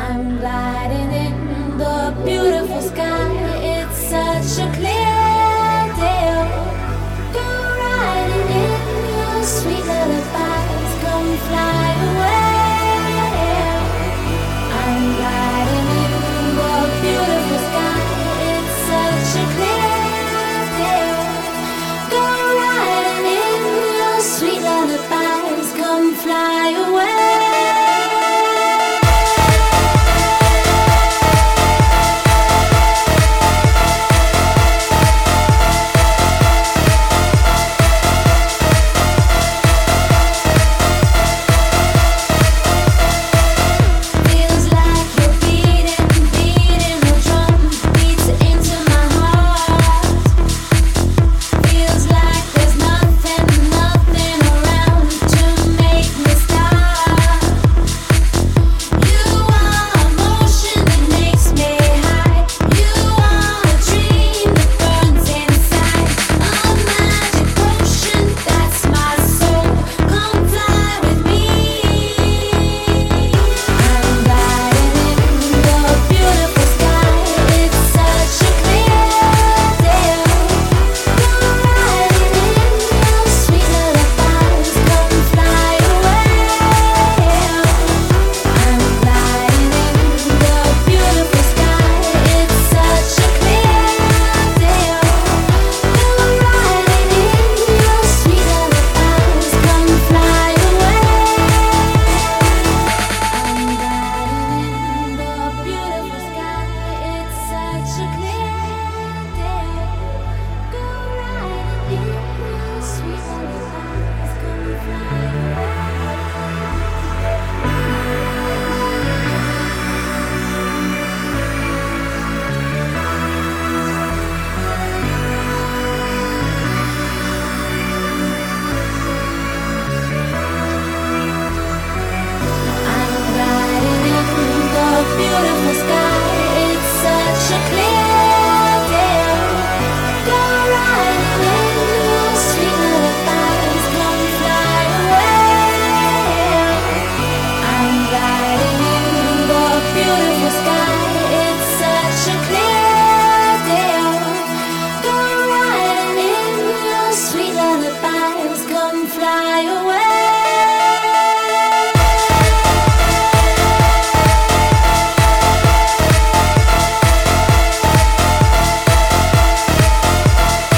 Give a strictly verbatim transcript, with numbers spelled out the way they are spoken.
I'm gliding in the beautiful sky. It's such a clear day. Go riding in your sweet lullabies. Come fly away. I'm gliding in the beautiful sky. It's such a clear day. Go riding in your sweet lullabies. Come fly away. Fly away.